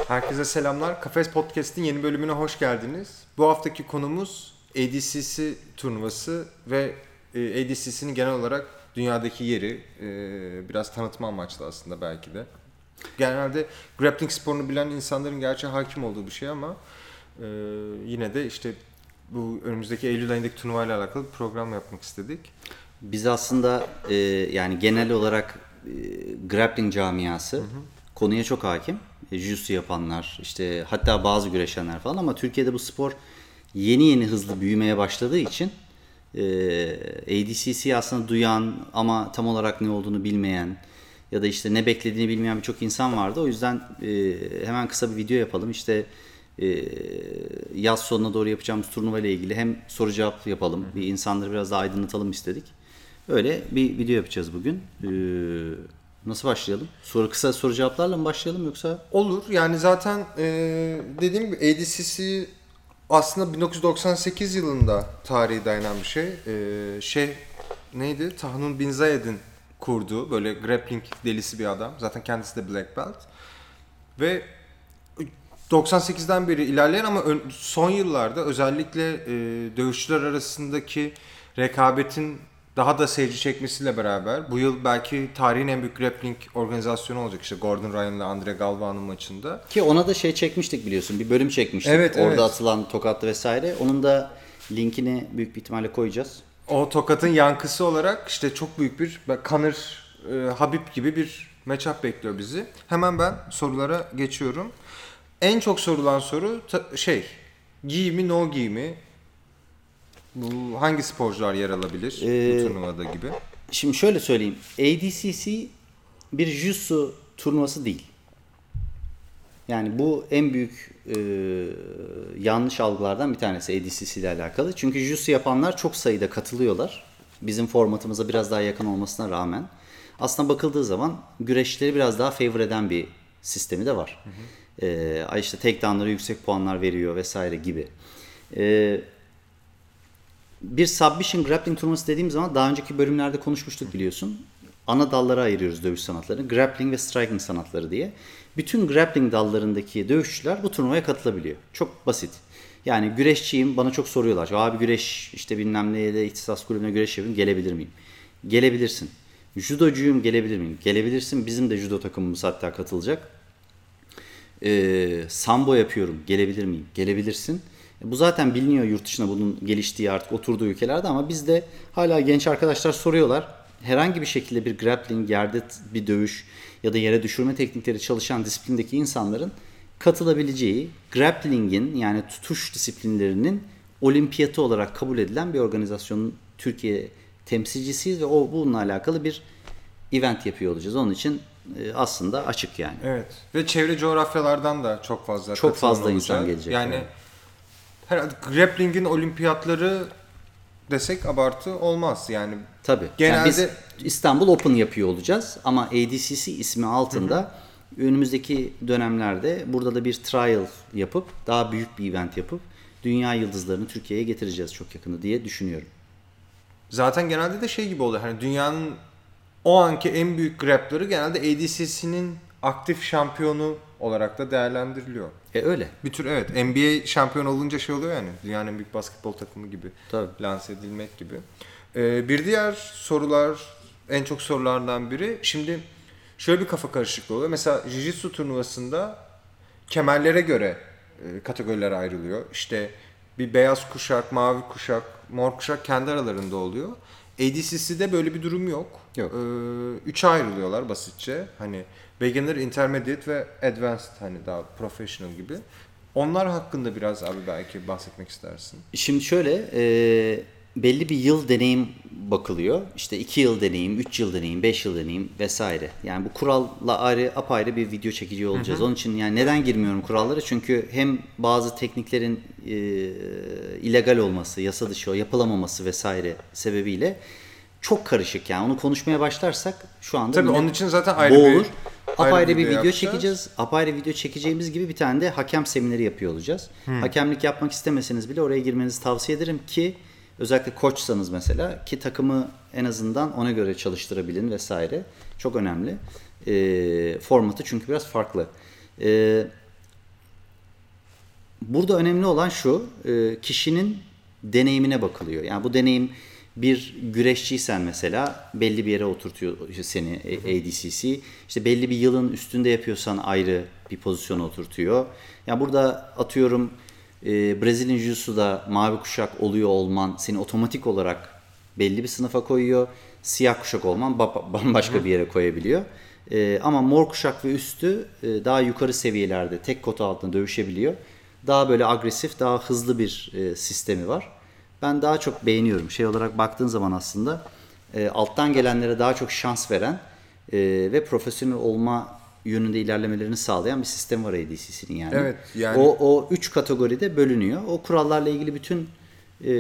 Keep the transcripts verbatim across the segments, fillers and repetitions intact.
Herkese selamlar. Kafes Podcast'in yeni bölümüne hoş geldiniz. Bu haftaki konumuz A D C C turnuvası ve A D C C'nin genel olarak dünyadaki yeri. Biraz tanıtma amaçlı aslında belki de. Genelde grappling sporunu bilen insanların gerçi hakim olduğu bir şey ama yine de işte bu önümüzdeki Eylül ayındaki turnuvayla alakalı bir program yapmak istedik. Biz aslında e, yani genel olarak e, grappling camiası hı hı. konuya çok hakim. E, Jiu-jitsu yapanlar, işte hatta bazı güreşenler falan, ama Türkiye'de bu spor yeni yeni hızlı büyümeye başladığı için e, A D C C'yi aslında duyan ama tam olarak ne olduğunu bilmeyen ya da işte ne beklediğini bilmeyen birçok insan vardı. O yüzden e, hemen kısa bir video yapalım. İşte e, yaz sonuna doğru yapacağımız turnuva ile ilgili hem soru cevap yapalım, bir insanları biraz daha aydınlatalım istedik. Öyle bir video yapacağız bugün. Ee, nasıl başlayalım? Soru kısa soru cevaplarla mı başlayalım yoksa? Olur. Yani zaten e, dediğim gibi A D C C aslında bin dokuz yüz doksan sekiz yılında tarihi dayanan bir şey. E, şey neydi? Tahnun Bin Zayed'in kurduğu böyle grappling delisi bir adam. Zaten kendisi de black belt. Ve doksan sekizden beri ilerleyen ama son yıllarda özellikle e, dövüşçüler arasındaki rekabetin daha da seyirci çekmesiyle beraber bu yıl belki tarihin en büyük grappling organizasyonu olacak, işte Gordon Ryan ile Andre Galvão'nun maçında. Ki ona da şey çekmiştik, biliyorsun, bir bölüm çekmiştik. Evet, Orada evet. atılan tokatlı vesaire. Onun da linkini büyük bir ihtimalle koyacağız. O tokatın yankısı olarak işte çok büyük bir Conor e, Habib gibi bir matchup bekliyor bizi. Hemen ben sorulara geçiyorum. En çok sorulan soru ta, şey gi mi no gi mi? Bu hangi sporcular yer alabilir ee, bu turnuvada gibi? Şimdi şöyle söyleyeyim. A D C C bir jiu-jitsu turnuvası değil. Yani bu en büyük e, yanlış algılardan bir tanesi A D C C ile alakalı. Çünkü jiu-jitsu yapanlar çok sayıda katılıyorlar. Bizim formatımıza biraz daha yakın olmasına rağmen. Aslında bakıldığı zaman güreşleri biraz daha favor eden bir sistemi de var. Hı hı. E, işte takedown'lara yüksek puanlar veriyor vesaire gibi. E, Bir submission grappling turnuvası dediğim zaman daha önceki bölümlerde konuşmuştuk, biliyorsun. Ana dallara ayırıyoruz dövüş sanatlarını. Grappling ve striking sanatları diye. Bütün grappling dallarındaki dövüşçüler bu turnuvaya katılabiliyor. Çok basit. Yani güreşçiyim, bana çok soruyorlar. Abi güreş işte bilmem neye de ihtisas kulübüne güreş yapayım, gelebilir miyim? Gelebilirsin. Judocuyum, gelebilir miyim? Gelebilirsin. Bizim de judo takımımız hatta katılacak. Ee, sambo yapıyorum, gelebilir miyim? Gelebilirsin. Bu zaten biliniyor yurt dışına bunun geliştiği, artık oturduğu ülkelerde, ama bizde hala genç arkadaşlar soruyorlar. Herhangi bir şekilde bir grappling, yerde bir dövüş ya da yere düşürme teknikleri çalışan disiplindeki insanların katılabileceği, grappling'in yani tutuş disiplinlerinin olimpiyatı olarak kabul edilen bir organizasyonun Türkiye temsilcisiyiz ve o bununla alakalı bir event yapıyor olacağız. Onun için aslında açık yani. Evet. Ve çevre coğrafyalardan da çok fazla çok fazla olacak. insan gelecek. Yani evet. Herhalde grappling'in olimpiyatları desek abartı olmaz yani. Tabii. Genelde yani biz İstanbul Open yapıyor olacağız ama A D C C ismi altında hı hı. önümüzdeki dönemlerde burada da bir trial yapıp daha büyük bir event yapıp dünya yıldızlarını Türkiye'ye getireceğiz çok yakında diye düşünüyorum. Zaten genelde de şey gibi oluyor. Hani dünyanın o anki en büyük grappler'ı genelde A D C C'nin aktif şampiyonu olarak da değerlendiriliyor. E öyle. Bir tür evet, N B A şampiyon olunca şey oluyor yani, dünyanın en büyük basketbol takımı gibi. Tabii. Lanse edilmek gibi. Ee, bir diğer sorular, en çok sorulardan biri, şimdi şöyle bir kafa karışıklığı oluyor. Mesela Jiu-Jitsu turnuvasında kemerlere göre e, kategoriler ayrılıyor. İşte bir beyaz kuşak, mavi kuşak, mor kuşak kendi aralarında oluyor. A D C C'de böyle bir durum yok. Yok. Ee, üçe ayrılıyorlar basitçe. Hani beginner, intermediate ve advanced, hani daha professional gibi. Onlar hakkında biraz abi belki bahsetmek istersin. Şimdi şöyle, e, belli bir yıl deneyim bakılıyor. İşte iki yıl deneyim, üç yıl deneyim, beş yıl deneyim vesaire. Yani bu kuralla ayrı, apayrı bir video çekici olacağız. Hı hı. Onun için yani neden girmiyorum kurallara? Çünkü hem bazı tekniklerin e, illegal olması, yasa dışı yapılamaması vesaire sebebiyle çok karışık yani. Onu konuşmaya başlarsak şu anda tabii onun için zaten ayrı boğulur. bir Apayrı bir video çekeceğiz. Apayrı video çekeceğimiz gibi bir tane de hakem semineri yapıyor olacağız. Hmm. Hakemlik yapmak istemeseniz bile oraya girmenizi tavsiye ederim ki özellikle koçsanız mesela, ki takımı en azından ona göre çalıştırabilin vesaire. Çok önemli. E, formatı çünkü biraz farklı. E, burada önemli olan şu, e, kişinin deneyimine bakılıyor. Yani bu deneyim bir güreşçiysen mesela belli bir yere oturtuyor seni A D C C. İşte belli bir yılın üstünde yapıyorsan ayrı bir pozisyona oturtuyor. Yani burada atıyorum e, Brezilya Jiu-Jitsu'da mavi kuşak oluyor olman seni otomatik olarak belli bir sınıfa koyuyor. Siyah kuşak olman bambaşka bir yere koyabiliyor. E, ama mor kuşak ve üstü e, daha yukarı seviyelerde tek kota altında dövüşebiliyor. Daha böyle agresif, daha hızlı bir e, sistemi var. Ben daha çok beğeniyorum. Şey olarak baktığın zaman aslında e, alttan gelenlere daha çok şans veren e, ve profesyonel olma yönünde ilerlemelerini sağlayan bir sistem var A D C C'nin yani. Evet, yani. O, o üç kategoride bölünüyor. O kurallarla ilgili bütün e,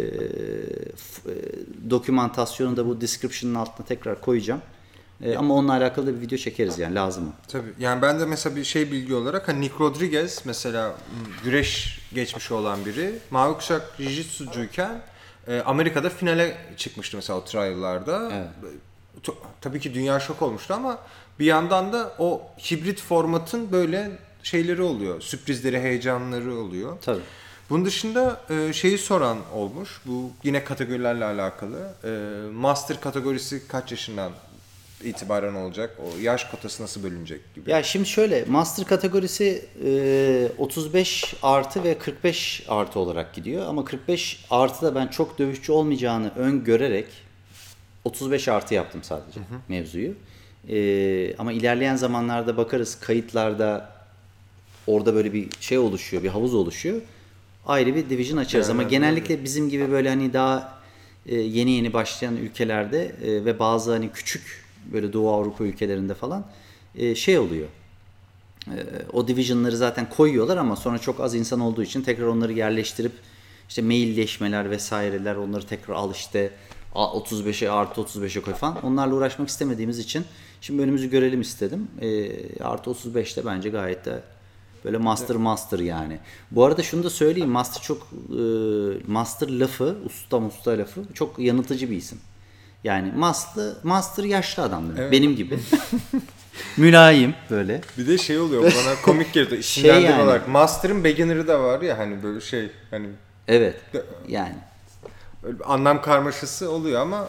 f, e, dokümantasyonu da bu description'ın altına tekrar koyacağım. E, ama onunla alakalı da bir video çekeriz yani, lazım mı? Tabii. Yani ben de mesela bir şey bilgi olarak hani Nick Rodriguez mesela güreş geçmişi olan biri. Mavi kuşak jiu-jitsucuyken e, Amerika'da finale çıkmıştı mesela o trial'larda. Evet. To- Tabii ki dünya şok olmuştu ama bir yandan da o hibrit formatın böyle şeyleri oluyor. Sürprizleri, heyecanları oluyor. Tabii. Bunun dışında e, şeyi soran olmuş. Bu yine kategorilerle alakalı. E, master kategorisi kaç yaşından itibaren olacak? O yaş kotası nasıl bölünecek gibi. Ya şimdi şöyle, master kategorisi e, otuz beş artı ve kırk beş artı olarak gidiyor. Ama kırk beş artı da ben çok dövüşçü olmayacağını öngörerek otuz beş artı yaptım sadece, hı hı, mevzuyu. E, ama ilerleyen zamanlarda bakarız, kayıtlarda orada böyle bir şey oluşuyor, bir havuz oluşuyor. Ayrı bir division açarız. Yani, ama genellikle bizim gibi böyle hani daha e, yeni yeni başlayan ülkelerde e, ve bazı hani küçük böyle Doğu Avrupa ülkelerinde falan e, şey oluyor. E, o division'ları zaten koyuyorlar ama sonra çok az insan olduğu için tekrar onları yerleştirip işte mailleşmeler vesaireler, onları tekrar al işte otuz beşe artı otuz beşe koy falan. Onlarla uğraşmak istemediğimiz için şimdi önümüzü görelim istedim. E, artı otuz beşte bence gayet de böyle master master yani. Bu arada şunu da söyleyeyim. Master çok e, master lafı, usta usta lafı çok yanıltıcı bir isim. Yani master, master yaşlı adam demek. Evet. Benim gibi. Mülayim böyle. Bir de şey oluyor bana komik geliyor. İsimlendirme yani. olarak. Master'ın beginner'ı da var ya hani böyle şey hani Evet. Yani. öyle bir anlam karmaşası oluyor ama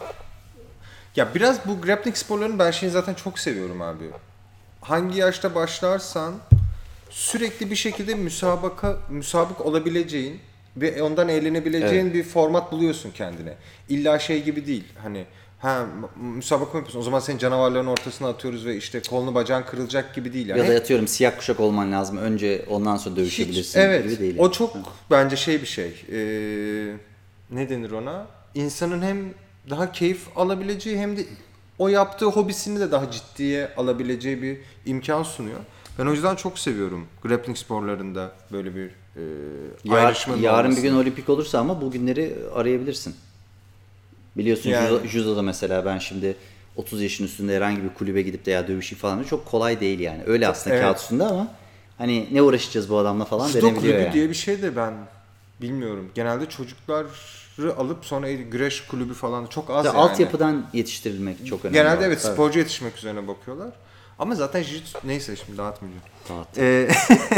ya biraz bu grappling sporlarını ben şeyi zaten çok seviyorum abi. Hangi yaşta başlarsan sürekli bir şekilde müsabaka müsabık olabileceğin ve ondan eğlenebileceğin Evet. bir format buluyorsun kendine. İlla şey gibi değil. Hani ha müsabaka mı yapıyorsun? O zaman seni canavarların ortasına atıyoruz ve işte kolunu bacağın kırılacak gibi değil yani. Ya da yatıyorum siyah kuşak olman lazım. Önce ondan sonra dövüşebilirsin. Hiç, evet. Gibi değil. O çok bence şey bir şey. Ee, ne denir ona? İnsanın hem daha keyif alabileceği hem de o yaptığı hobisini de daha ciddiye alabileceği bir imkan sunuyor. Ben o yüzden çok seviyorum grappling sporlarında böyle bir e, Yar, ayrışmanın yarın olmasını. bir gün olimpik olursa ama bu günleri arayabilirsin. Biliyorsun Yani. judo, judoda mesela ben şimdi otuz yaşın üstünde herhangi bir kulübe gidip de ya dövüşeyim falan diyor. Çok kolay değil yani. Öyle aslında Evet. kağıt üstünde ama hani ne uğraşacağız bu adamla falan Judo denebiliyor kulübü yani. diye bir şey de ben bilmiyorum. Genelde çocukları alıp sonra güreş kulübü falan çok az İşte yani. altyapıdan yetiştirilmek çok önemli. Genelde var. evet Tabii. sporcu yetişmek üzerine bakıyorlar. Ama zaten jiu-jitsu neyse şimdi dağıtmayacağım. Dağıt. Ee,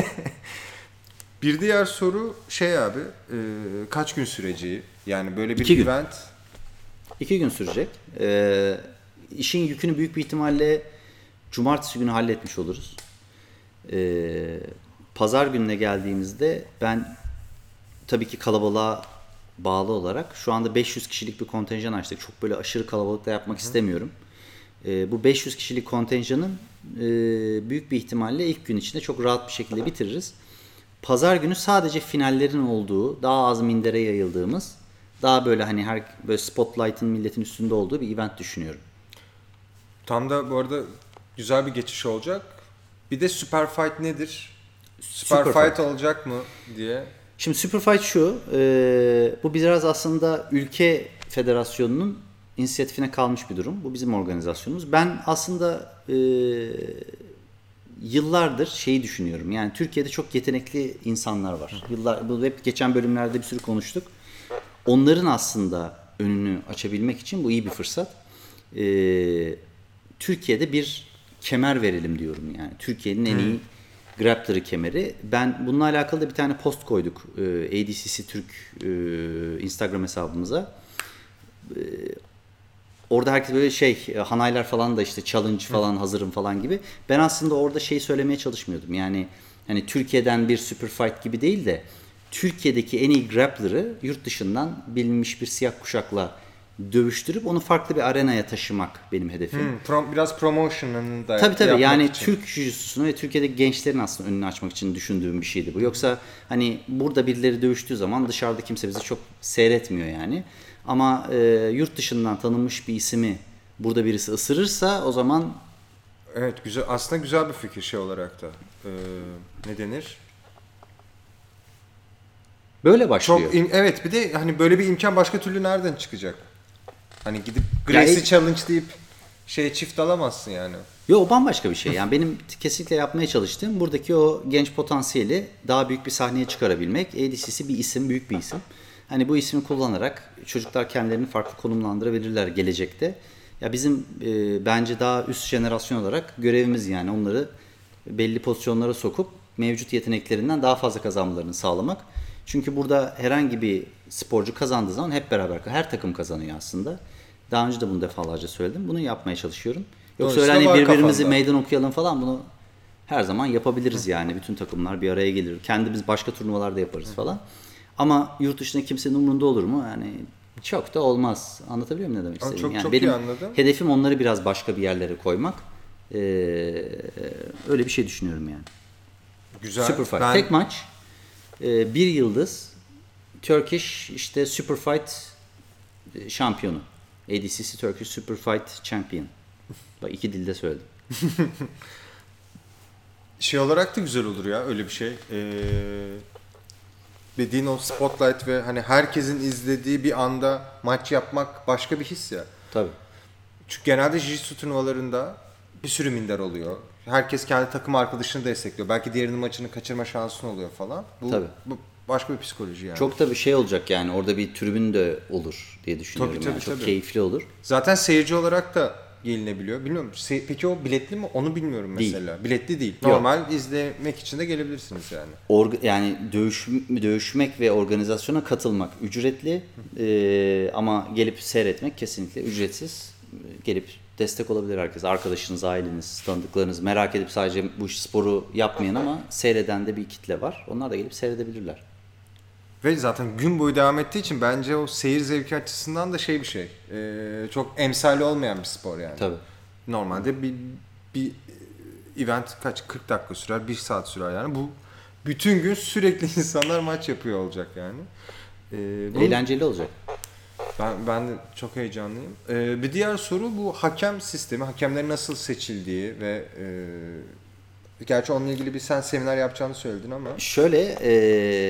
bir diğer soru şey abi e, kaç gün süreceği yani böyle bir İki gün. event. İki gün sürecek. Ee, işin yükünü büyük bir ihtimalle cumartesi günü halletmiş oluruz. Ee, Pazar gününe geldiğimizde ben tabii ki kalabalığa bağlı olarak şu anda beş yüz kişilik bir kontenjan açtık. Çok böyle aşırı kalabalıkta yapmak Hı. istemiyorum. Ee, bu beş yüz kişilik kontenjanın e, büyük bir ihtimalle ilk gün içinde çok rahat bir şekilde bitiririz. Pazar günü sadece finallerin olduğu, daha az mindere yayıldığımız, daha böyle hani her böyle spotlight'ın milletin üstünde olduğu bir event düşünüyorum. Tam da bu arada güzel bir geçiş olacak. Bir de Super Fight nedir? Super, Super Fight, Fight olacak mı diye. Şimdi Super Fight şu, e, bu biraz aslında ülke federasyonunun inisiyatifine kalmış bir durum. Bu bizim organizasyonumuz. Ben aslında e, yıllardır şeyi düşünüyorum. Yani Türkiye'de çok yetenekli insanlar var. Yıllar, bu hep geçen bölümlerde bir sürü konuştuk. Onların aslında önünü açabilmek için bu iyi bir fırsat. E, Türkiye'de bir kemer verelim diyorum yani. Türkiye'nin en iyi Grappler'ı kemeri. Ben bununla alakalı da bir tane post koyduk e, A D C C Türk e, Instagram hesabımıza. E, orada herkes böyle şey e, hanaylar falan da işte challenge falan Hı. hazırım falan gibi. Ben aslında orada şey söylemeye çalışmıyordum. Yani hani Türkiye'den bir super fight gibi değil de Türkiye'deki en iyi grappler'ı yurt dışından bilinmiş bir siyah kuşakla dövüştürüp onu farklı bir arenaya taşımak benim hedefim. Hmm, pro, biraz promotion'ını da tabii tabii yani için. Türk jiu-jitsu'sunu ve Türkiye'deki gençlerin aslında önünü açmak için düşündüğüm bir şeydi bu. Yoksa hani burada birileri dövüştüğü zaman dışarıda kimse bizi çok seyretmiyor yani. Ama e, yurt dışından tanınmış bir ismi burada birisi ısırırsa o zaman evet güzel aslında güzel bir fikir şey olarak da. Ee, ne denir? böyle başlıyor. Çok im- evet bir de hani böyle bir imkan başka türlü nereden çıkacak? Hani gidip Gracie Yani- Challenge deyip şey çift alamazsın yani. Yo o bambaşka bir şey. Yani benim kesinlikle yapmaya çalıştığım buradaki o genç potansiyeli daha büyük bir sahneye çıkarabilmek. A D C C bir isim, büyük bir isim. Hani bu ismi kullanarak çocuklar kendilerini farklı konumlandırabilirler gelecekte. Ya bizim e, bence daha üst jenerasyon olarak görevimiz yani onları belli pozisyonlara sokup mevcut yeteneklerinden daha fazla kazanmalarını sağlamak. Çünkü burada herhangi bir sporcu kazandığı zaman hep beraber, her takım kazanıyor aslında. Daha önce de bunu defalarca söyledim. Bunu yapmaya çalışıyorum. Yoksa öyle hani birbirimizi meydan okuyalım falan bunu her zaman yapabiliriz yani. Bütün takımlar bir araya gelir. Kendimiz başka turnuvalarda yaparız falan. Ama yurt dışında kimsenin umurunda olur mu? Yani çok da olmaz. Anlatabiliyor muyum ne demek istediğimi? Çok, yani çok benim iyi anladım. hedefim onları biraz başka bir yerlere koymak. Ee, öyle bir şey düşünüyorum yani. Güzel. Super Fight. Ben... Tek maç. E, bir yıldız. Turkish işte Super Fight şampiyonu. A D C C Turkish Super Fight Champion. Bak iki dilde söyledim. Şey olarak da güzel olur ya öyle bir şey. Ee, dediğin o spotlight ve hani herkesin izlediği bir anda maç yapmak başka bir his ya. Tabii. Çünkü genelde jiu-jitsu turnuvalarında bir sürü minder oluyor. Herkes kendi takım arkadaşını destekliyor. Belki diğerinin maçını kaçırma şansın oluyor falan. Bu, Tabii. bu başka bir psikoloji yani. Çok da bir şey olacak yani. Orada bir tribün de olur diye düşünüyorum. Tabii, tabii, yani. Çok tabii. keyifli olur. Zaten seyirci olarak da gelinebiliyor. Bilmiyorum. Se- Peki o biletli mi? Onu bilmiyorum mesela. Değil. Biletli değil. Yok. Normal izlemek için de gelebilirsiniz yani. Org- yani dövüş, dövüşmek ve organizasyona katılmak ücretli ee, ama gelip seyretmek kesinlikle ücretsiz. Gelip destek olabilir herkes. Arkadaşınız, aileniz, tanıdıklarınız merak edip sadece bu sporu yapmayan ama seyreden de bir kitle var. Onlar da gelip seyredebilirler. Ve zaten gün boyu devam ettiği için bence o seyir zevki açısından da şey bir şey. Ee, çok emsali olmayan bir spor yani. Tabii. Normalde bir, bir event kaç kırk dakika sürer, bir saat sürer yani. Bu bütün gün sürekli insanlar maç yapıyor olacak yani. Ee, bu, Eğlenceli olacak. Ben, ben de çok heyecanlıyım. Ee, bir diğer soru bu hakem sistemi. Hakemlerin nasıl seçildiği ve e, gerçi onunla ilgili bir sen seminer yapacağını söyledin ama. Şöyle e,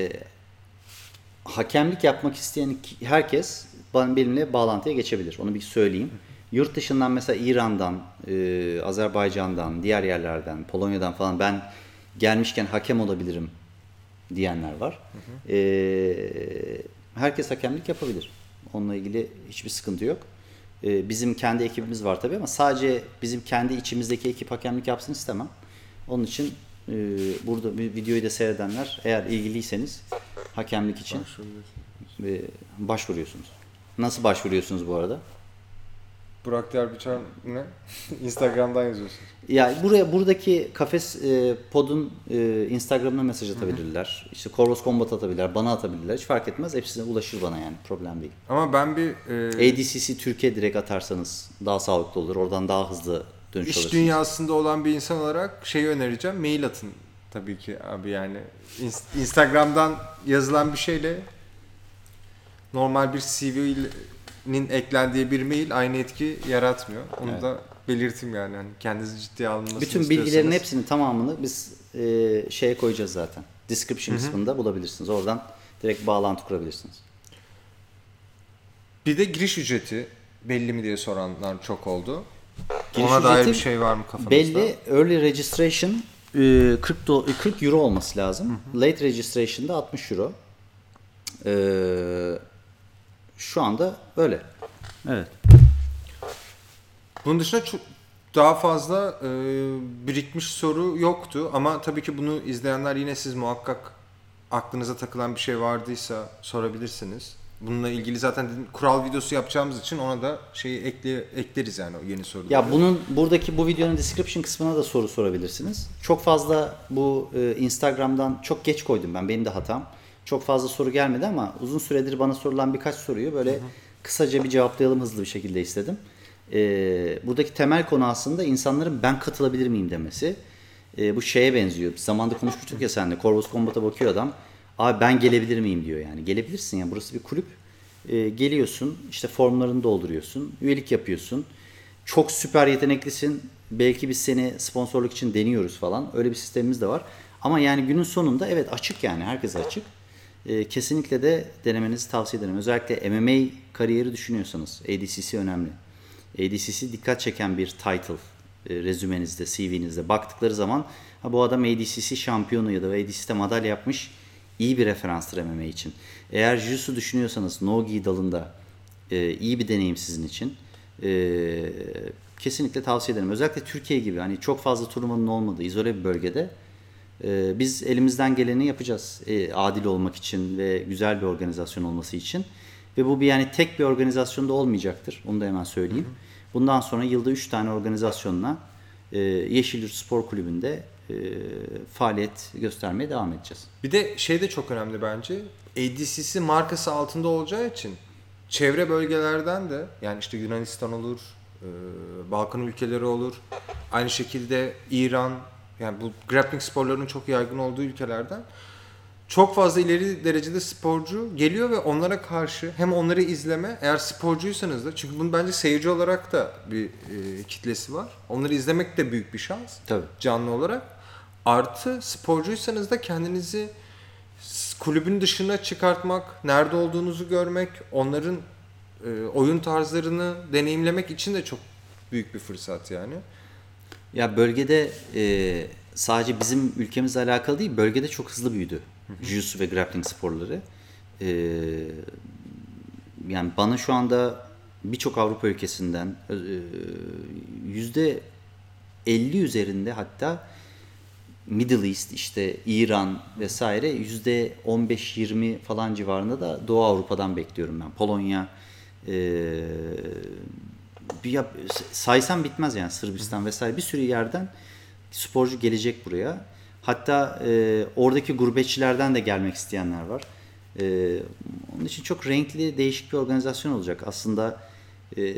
hakemlik yapmak isteyen herkes benimle bağlantıya geçebilir. Onu bir söyleyeyim. Yurt dışından mesela İran'dan, e, Azerbaycan'dan, diğer yerlerden, Polonya'dan falan ben gelmişken hakem olabilirim diyenler var. Hı hı. E, herkes hakemlik yapabilir. Onunla ilgili hiçbir sıkıntı yok. E, bizim kendi ekibimiz var tabii ama sadece bizim kendi içimizdeki ekip hakemlik yapsın istemem. Onun için e, burada bir videoyu da seyredenler eğer ilgiliyseniz hakemlik için e, başvuruyorsunuz. Nasıl başvuruyorsunuz bu arada? Burak Derbiçar ne? Instagram'dan yazıyorsunuz. Ya buraya buradaki Kafes e, Pod'un e, Instagram'ına mesaj atabilirler. Hı hı. İşte Corvus Combat atabilirler, bana atabilirler. Hiç fark etmez. Hepsine ulaşır bana yani. Problem değil. Ama ben bir e, A D C C Türkiye direkt atarsanız daha sağlıklı olur. Oradan daha hızlı dönüş iş alırsınız. dünyasında olan bir insan olarak şeyi önereceğim. Mail atın tabii ki abi yani. Instagram'dan yazılan bir şeyle normal bir C V'nin eklendiği bir mail aynı etki yaratmıyor. Onu evet. da belirteyim yani. yani kendinizi ciddiye alınmasını bütün istiyorsanız. bilgilerin hepsinin tamamını biz e, şeye koyacağız zaten. Description Hı-hı. kısmında bulabilirsiniz. Oradan direkt bağlantı kurabilirsiniz. Bir de giriş ücreti belli mi diye soranlar çok oldu. Giriş Ona dair bir şey var mı kafanızda? Belli. Early registration kırk, do- kırk euro olması lazım. Hı-hı. Late registration'da altmış euro. Ee, şu anda öyle. Evet. Bunun dışında çok, daha fazla e, birikmiş soru yoktu ama tabii ki bunu izleyenler yine siz muhakkak aklınıza takılan bir şey vardıysa sorabilirsiniz. Bununla ilgili zaten dedim, kural videosu yapacağımız için ona da şeyi ekle, ekleriz yani o yeni soruları. Ya bunun buradaki bu videonun description kısmına da soru sorabilirsiniz. Çok fazla bu e, Instagram'dan çok geç koydum ben. Benim de hatam. Çok fazla soru gelmedi ama uzun süredir bana sorulan birkaç soruyu böyle hı hı. kısaca bir cevaplayalım hızlı bir şekilde istedim. E, buradaki temel konu aslında insanların ben katılabilir miyim demesi. E, bu şeye benziyor. Zamanında konuşmuştuk ya seninle. Corvus Combat'a bakıyor adam. Abi ben gelebilir miyim diyor yani. Gelebilirsin ya. Burası bir kulüp. E, geliyorsun. İşte formlarını dolduruyorsun. Üyelik yapıyorsun. Çok süper yeteneklisin. Belki biz seni sponsorluk için deniyoruz falan. Öyle bir sistemimiz de var. Ama yani günün sonunda evet açık yani. Herkese açık. E, kesinlikle de denemenizi tavsiye ederim. Özellikle M M A kariyeri düşünüyorsanız A D C C önemli. A D C C dikkat çeken bir title. E, rezümenizde, C V'nizde baktıkları zaman ha, bu adam A D C C şampiyonu ya da A D C C'de madalya yapmış iyi bir referanstır M M A için. Eğer Jiu-Jitsu düşünüyorsanız No-Gi dalında e, iyi bir deneyim sizin için. E, kesinlikle tavsiye ederim. Özellikle Türkiye gibi hani çok fazla turnuvanın olmadığı izole bir bölgede e, biz elimizden geleni yapacağız. E, adil olmak için ve güzel bir organizasyon olması için. Ve bu bir yani tek bir organizasyonda olmayacaktır. Onu da hemen söyleyeyim. Hı hı. Bundan sonra yılda üç tane organizasyonla e, Yeşilyurt Spor Kulübü'nde e, faaliyet göstermeye devam edeceğiz. Bir de şey de çok önemli bence. A D C C markası altında olacağı için çevre bölgelerden de yani işte Yunanistan olur, e, Balkan ülkeleri olur. Aynı şekilde İran yani bu grappling sporlarının çok yaygın olduğu ülkelerden çok fazla ileri derecede sporcu geliyor ve onlara karşı hem onları izleme eğer sporcuysanız da çünkü bunun bence seyirci olarak da bir e, kitlesi var. Onları izlemek de büyük bir şans. Tabii. Canlı olarak. Artı sporcuysanız da kendinizi kulübün dışına çıkartmak, nerede olduğunuzu görmek, onların e, oyun tarzlarını deneyimlemek için de çok büyük bir fırsat yani. Ya bölgede e, sadece bizim ülkemizle alakalı değil, bölgede çok hızlı büyüdü. Jiu-Jitsu ve grappling sporları. E, yani bana şu anda birçok Avrupa ülkesinden e, yüzde elli üzerinde hatta Middle East işte İran vesaire yüzde on beş yirmi falan civarında da Doğu Avrupa'dan bekliyorum ben. Polonya e, bir yap, saysam bitmez yani Sırbistan vesaire bir sürü yerden sporcu gelecek buraya. Hatta e, oradaki gurbetçilerden de gelmek isteyenler var. E, onun için çok renkli değişik bir organizasyon olacak. Aslında e,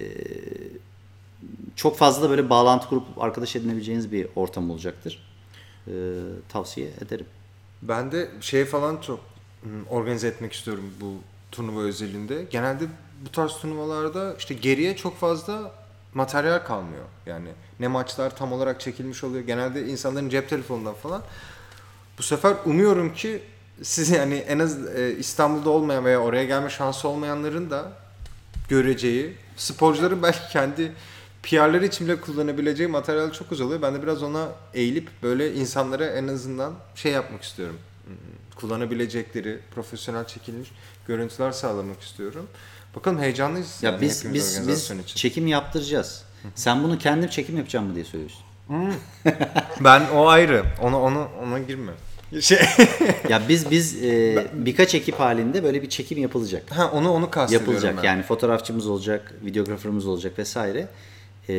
çok fazla da böyle bağlantı kurup arkadaş edinebileceğiniz bir ortam olacaktır. Ee, tavsiye ederim. Ben de şey falan çok organize etmek istiyorum bu turnuva özelinde. Genelde bu tarz turnuvalarda işte geriye çok fazla materyal kalmıyor. Yani ne maçlar tam olarak çekilmiş oluyor. Genelde insanların cep telefonundan falan. Bu sefer umuyorum ki siz yani en az e, İstanbul'da olmayan veya oraya gelme şansı olmayanların da göreceği, sporcuların belki kendi P R'ları için bile kullanabileceği materyal çok az oluyor. Ben de biraz ona eğilip böyle insanlara en azından şey yapmak istiyorum. Kullanabilecekleri profesyonel çekilmiş görüntüler sağlamak istiyorum. Bakalım heyecanlıyız. Ya yani biz biz biz için. çekim yaptıracağız. Sen bunu kendim çekim yapacağım mı diye söylüyorsun. Ben o ayrı. Ona ona ona girme. Şey. Ya biz biz e, birkaç ekip halinde böyle bir çekim yapılacak. Ha onu onu kastediyorum yapılacak. ben. Yani fotoğrafçımız olacak, videografımız olacak vesaire. Ee,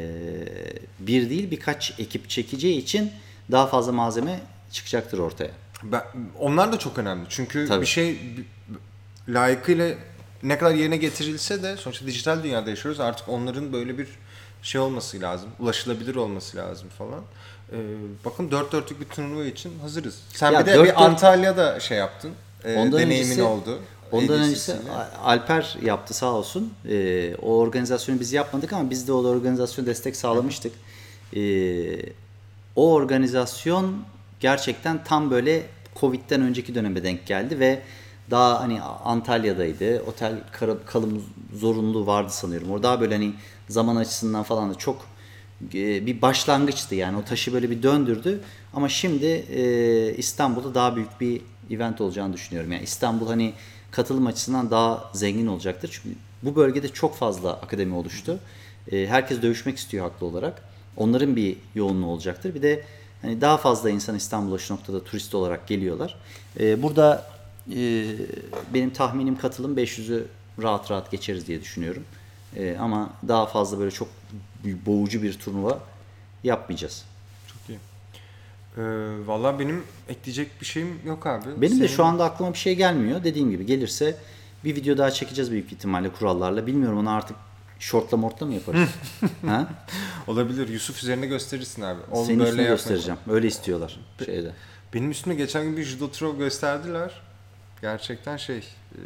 bir değil birkaç ekip çekeceği için daha fazla malzeme çıkacaktır ortaya. Ben, onlar da çok önemli. Çünkü Tabii. bir şey layıkıyla ne kadar yerine getirilse de sonuçta dijital dünyada yaşıyoruz. Artık onların böyle bir şey olması lazım. Ulaşılabilir olması lazım falan. Ee, bakın dört dörtlük bir turnuva için hazırız. Sen ya bir de dört, bir Antalya'da şey yaptın. E, ondan deneyimin öncesi, oldu. Ondan öncesi Alper yaptı sağ olsun. Ee, o organizasyonu biz yapmadık ama biz de o organizasyona destek sağlamıştık. Ee, o organizasyon gerçekten tam böyle Covid'den önceki döneme denk geldi ve daha hani Antalya'daydı. Otel kalım zorunluluğu vardı sanıyorum. Orada daha böyle hani zaman açısından falan da çok e, bir başlangıçtı yani. O taşı böyle bir döndürdü. Ama şimdi e, İstanbul'da daha büyük bir event olacağını düşünüyorum. Yani İstanbul hani katılım açısından daha zengin olacaktır. Çünkü bu bölgede çok fazla akademi oluştu. E, herkes dövüşmek istiyor haklı olarak. Onların bir yoğunluğu olacaktır. Bir de hani daha fazla insan İstanbul'a şu noktada turist olarak geliyorlar. Ee, burada e, benim tahminim katılım beş yüzü rahat rahat geçeriz diye düşünüyorum. Ee, ama daha fazla böyle çok boğucu bir turnuva yapmayacağız. Çok iyi. Ee, Valla benim ekleyecek bir şeyim yok abi. Benim de Senin- şu anda aklıma bir şey gelmiyor. Dediğim gibi gelirse bir video daha çekeceğiz büyük ihtimalle kurallarla. Bilmiyorum, onu artık şortla mortla mı yaparız? ha? Olabilir. Yusuf üzerine gösterirsin abi. Oğlum Senin böyle üstüne yapma. göstereceğim. Öyle istiyorlar şeyde. Benim üstüme geçen gün bir judo throw gösterdiler. Gerçekten şey... e,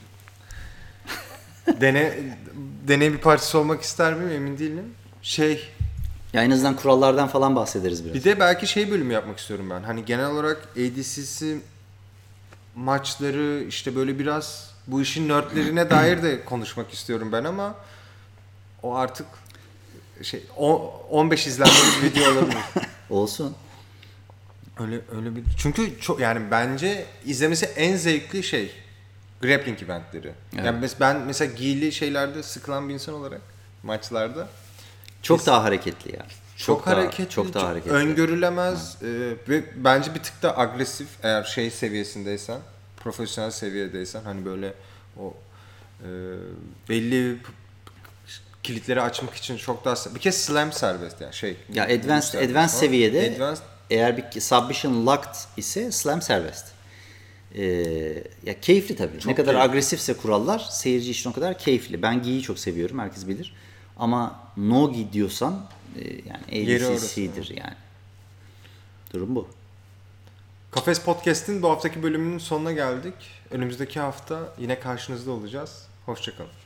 dene, deney bir parçası olmak ister miyim emin değilim. Şey... Ya en azından kurallardan falan bahsederiz biraz. Bir de belki şey bölümü yapmak istiyorum ben. Hani genel olarak A D C C maçları işte böyle biraz bu işin nerdlerine dair de konuşmak istiyorum ben ama o artık şey o- on beş izlenmeli bir video olabilir. Olsun. Öyle öyle bir çünkü çok yani bence izlemesi en zevkli şey grappling eventleri. Evet. Yani mes- ben mesela giyili şeylerde sıkılan bir insan olarak maçlarda Çok Kes- daha hareketli yani. çok, daha, hareketli, çok daha hareketli. öngörülemez e, ve bence bir tık da agresif eğer şey seviyesindeysen, profesyonel seviyedeysen hani böyle o e, belli p- kilitleri açmak için çok daha bir kez slam serbest yani şey. Ya advanced serbest advanced falan. seviyede Advanced eğer bir submission locked ise slam serbest. Ee, ya keyifli tabii. Çok ne kadar keyifli. agresifse kurallar, seyirci için o kadar keyifli. Ben giyi çok seviyorum, herkes bilir. Ama no gi diyorsan e, yani Yeri A D orası, C C'dir yani. Durum bu. Kafes Podcast'in bu haftaki bölümünün sonuna geldik. Önümüzdeki hafta yine karşınızda olacağız. Hoşçakalın.